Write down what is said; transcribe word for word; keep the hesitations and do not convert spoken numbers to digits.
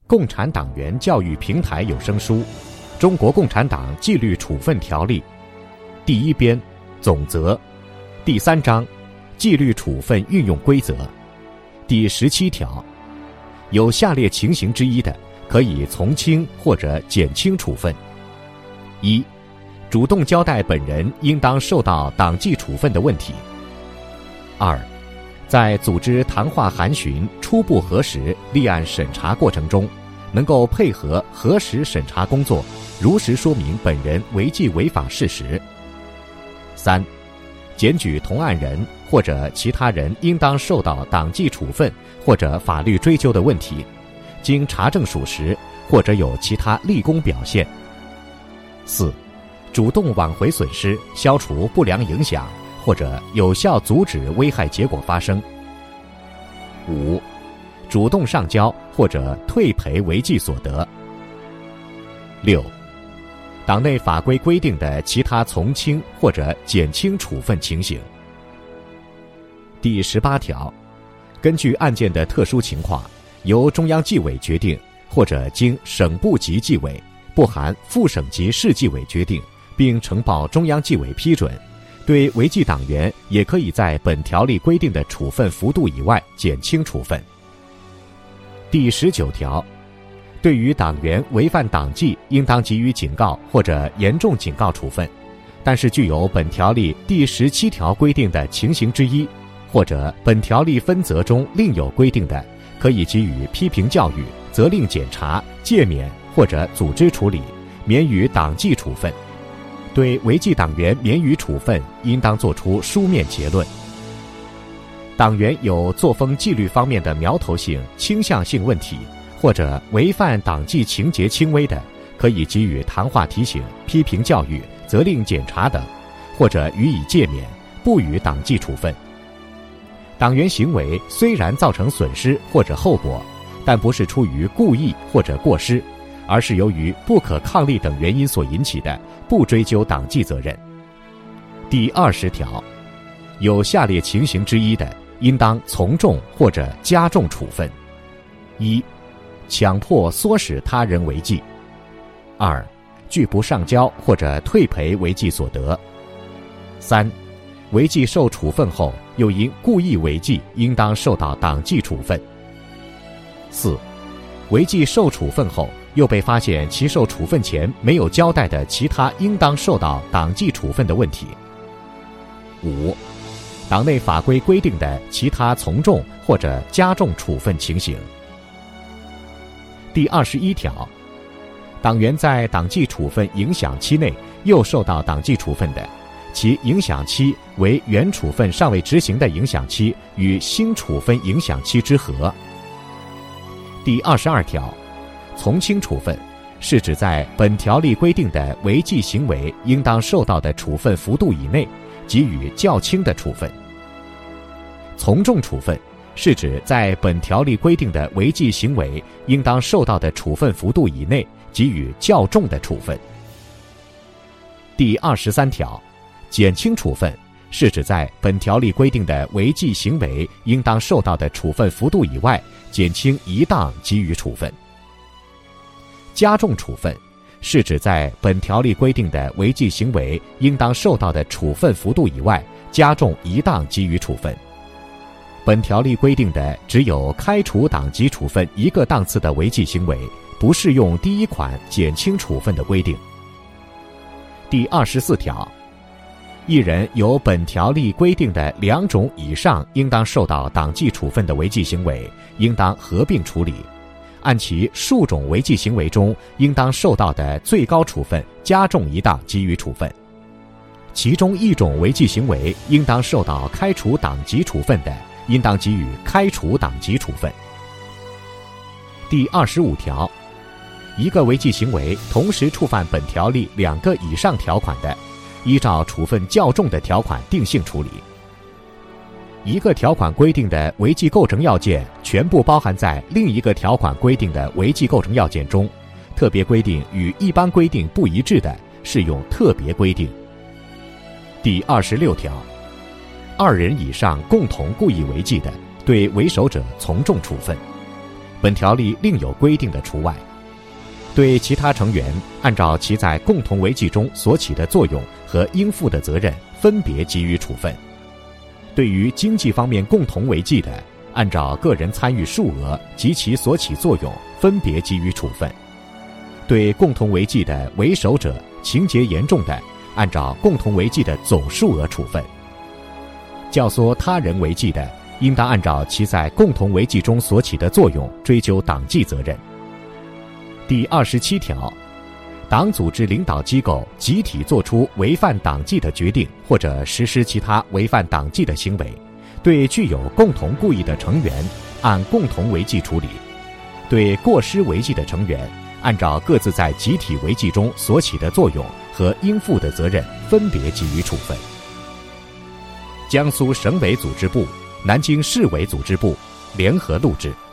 共产党员教育平台有声书《中国共产党纪律处分条例》第一编总则第三章纪律处分运用规则第十七条，有下列情形之一的，可以从轻或者减轻处分：一、主动交代本人应当受到党纪处分的问题；二、在组织谈话函询、初步核实、立案审查过程中，能够配合核实审查工作，如实说明本人违纪违法事实；三、检举同案人或者其他人应当受到党纪处分或者法律追究的问题，经查证属实或者有其他立功表现；四、主动挽回损失，消除不良影响，或者有效阻止危害结果发生；五、主动上交或者退赔违纪所得；六、党内法规规定的其他从轻或者减轻处分情形。第十八条，根据案件的特殊情况，由中央纪委决定，或者经省部级纪委（不含副省级市纪委）决定，并呈报中央纪委批准，对违纪党员也可以在本条例规定的处分幅度以外减轻处分。第十九条，对于党员违反党纪，应当给予警告或者严重警告处分，但是具有本条例第十七条规定的情形之一，或者本条例分则中另有规定的，可以给予批评教育、责令检查、诫勉或者组织处理，免予党纪处分。对违纪党员免予处分，应当作出书面结论。党员有作风纪律方面的苗头性、倾向性问题，或者违犯党纪情节轻微的，可以给予谈话提醒、批评教育、责令检查等，或者予以诫勉，不予党纪处分。党员行为虽然造成损失或者后果，但不是出于故意或者过失，而是由于不可抗力等原因所引起的，不追究党纪责任。第二十条，有下列情形之一的，应当从重或者加重处分：一、强迫唆使他人违纪；二、拒不上交或者退赔违纪所得；三、违纪受处分后又因故意违纪，应当受到党纪处分；四、违纪受处分后又被发现其受处分前没有交代的其他应当受到党纪处分的问题；五、党内法规规定的其他从重或者加重处分情形。第二十一条，党员在党纪处分影响期内又受到党纪处分的，其影响期为原处分尚未执行的影响期与新处分影响期之和。第二十二条，从轻处分是指在本条例规定的违纪行为应当受到的处分幅度以内，给予较轻的处分。从重处分是指在本条例规定的违纪行为应当受到的处分幅度以内，给予较重的处分。第二十三条，减轻处分是指在本条例规定的违纪行为应当受到的处分幅度以外，减轻一档给予处分。加重处分是指在本条例规定的违纪行为应当受到的处分幅度以外，加重一档给予处分。本条例规定的只有开除党籍处分一个档次的违纪行为，不适用第一款减轻处分的规定。第二十四条，一人有本条例规定的两种以上应当受到党纪处分的违纪行为，应当合并处理，按其数种违纪行为中应当受到的最高处分加重一档给予处分。其中一种违纪行为应当受到开除党籍处分的，应当给予开除党籍处分。第二十五条，一个违纪行为同时触犯本条例两个以上条款的，依照处分较重的条款定性处理。一个条款规定的违纪构成要件全部包含在另一个条款规定的违纪构成要件中，特别规定与一般规定不一致的，适用特别规定。第二十六条，二人以上共同故意违纪的，对为首者从重处分。 本条例另有规定的除外。对其他成员，按照其在共同违纪中所起的作用和应负的责任，分别给予处分。对于经济方面共同违纪的，按照个人参与数额及其所起作用，分别给予处分。对共同违纪的为首者，情节严重的，按照共同违纪的总数额处分。教唆他人违纪的，应当按照其在共同违纪中所起的作用，追究党纪责任。第二十七条，党组织领导机构集体作出违反党纪的决定，或者实施其他违反党纪的行为，对具有共同故意的成员，按共同违纪处理；对过失违纪的成员，按照各自在集体违纪中所起的作用和应负的责任，分别给予处分。江苏省委组织部、南京市委组织部联合录制。